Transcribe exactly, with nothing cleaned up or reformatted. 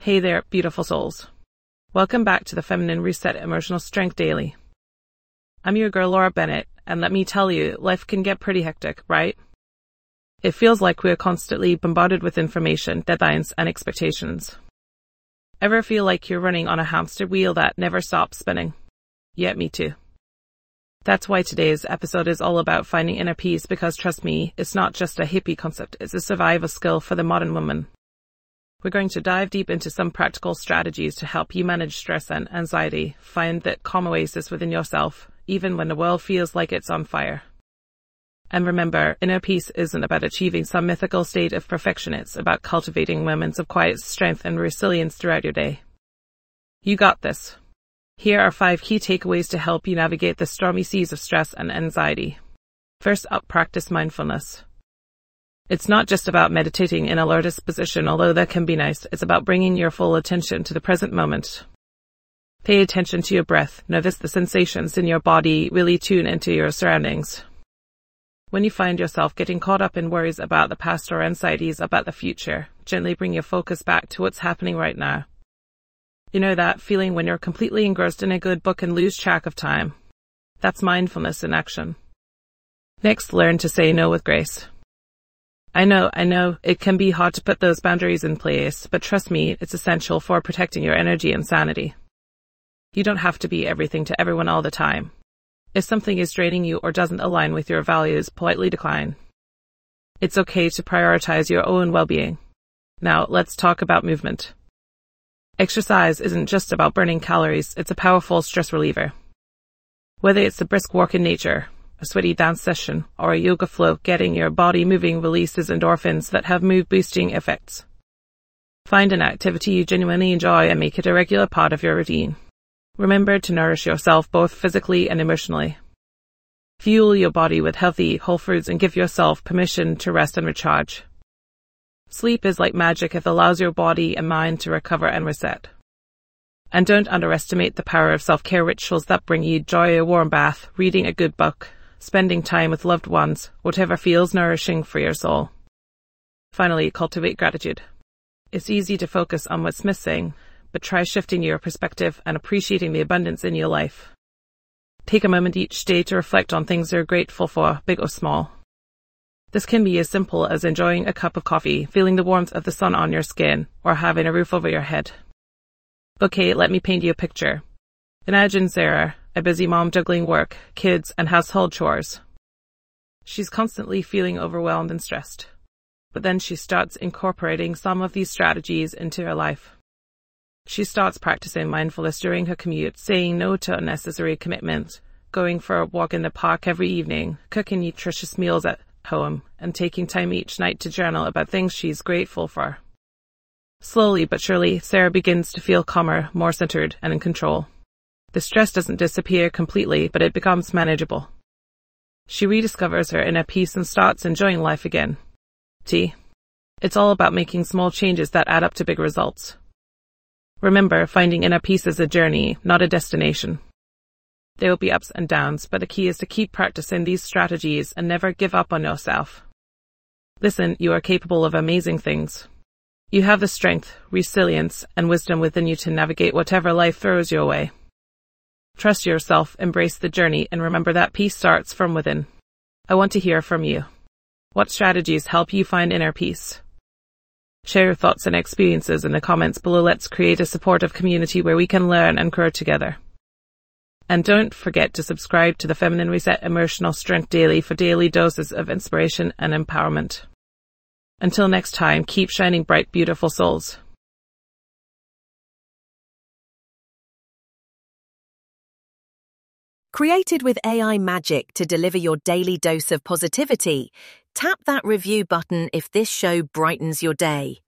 Hey there, beautiful souls. Welcome back to the Feminine Reset Emotional Strength Daily. I'm your girl Laura Bennett, and let me tell you, life can get pretty hectic, right? It feels like we're constantly bombarded with information, deadlines, and expectations. Ever feel like you're running on a hamster wheel that never stops spinning? Yeah, me too. That's why today's episode is all about finding inner peace, because trust me, it's not just a hippie concept, it's a survival skill for the modern woman. We're going to dive deep into some practical strategies to help you manage stress and anxiety, find that calm oasis within yourself, even when the world feels like it's on fire. And remember, inner peace isn't about achieving some mythical state of perfection, it's about cultivating moments of quiet strength and resilience throughout your day. You got this. Here are five key takeaways to help you navigate the stormy seas of stress and anxiety. First up, practice mindfulness. It's not just about meditating in a lotus position, although that can be nice. It's about bringing your full attention to the present moment. Pay attention to your breath. Notice the sensations in your body. Really tune into your surroundings. When you find yourself getting caught up in worries about the past or anxieties about the future, gently bring your focus back to what's happening right now. You know that feeling when you're completely engrossed in a good book and lose track of time? That's mindfulness in action. Next, learn to say no with grace. I know, I know, it can be hard to put those boundaries in place, but trust me, it's essential for protecting your energy and sanity. You don't have to be everything to everyone all the time. If something is draining you or doesn't align with your values, politely decline. It's okay to prioritize your own well-being. Now, let's talk about movement. Exercise isn't just about burning calories, it's a powerful stress reliever. Whether it's a brisk walk in nature, a sweaty dance session, or a yoga flow, getting your body moving releases endorphins that have mood-boosting effects. Find an activity you genuinely enjoy and make it a regular part of your routine. Remember to nourish yourself both physically and emotionally. Fuel your body with healthy, whole foods and give yourself permission to rest and recharge. Sleep is like magic. It allows your body and mind to recover and reset. And don't underestimate the power of self-care rituals that bring you joy: a warm bath, reading a good book, spending time with loved ones, whatever feels nourishing for your soul. Finally, cultivate gratitude. It's easy to focus on what's missing, but try shifting your perspective and appreciating the abundance in your life. Take a moment each day to reflect on things you're grateful for, big or small. This can be as simple as enjoying a cup of coffee, feeling the warmth of the sun on your skin, or having a roof over your head. Okay, let me paint you a picture. Imagine Sarah, a busy mom juggling work, kids, and household chores. She's constantly feeling overwhelmed and stressed. But then she starts incorporating some of these strategies into her life. She starts practicing mindfulness during her commute, saying no to unnecessary commitments, going for a walk in the park every evening, cooking nutritious meals at home, and taking time each night to journal about things she's grateful for. Slowly but surely, Sarah begins to feel calmer, more centered, and in control. The stress doesn't disappear completely, but it becomes manageable. She rediscovers her inner peace and starts enjoying life again. See? It's all about making small changes that add up to big results. Remember, finding inner peace is a journey, not a destination. There will be ups and downs, but the key is to keep practicing these strategies and never give up on yourself. Listen, you are capable of amazing things. You have the strength, resilience, and wisdom within you to navigate whatever life throws your way. Trust yourself, embrace the journey, and remember that peace starts from within. I want to hear from you. What strategies help you find inner peace? Share your thoughts and experiences in the comments below. Let's create a supportive community where we can learn and grow together. And don't forget to subscribe to the Feminine Reset Emotional Strength Daily for daily doses of inspiration and empowerment. Until next time, keep shining bright, beautiful souls. Created with A I magic to deliver your daily dose of positivity, tap that review button if this show brightens your day.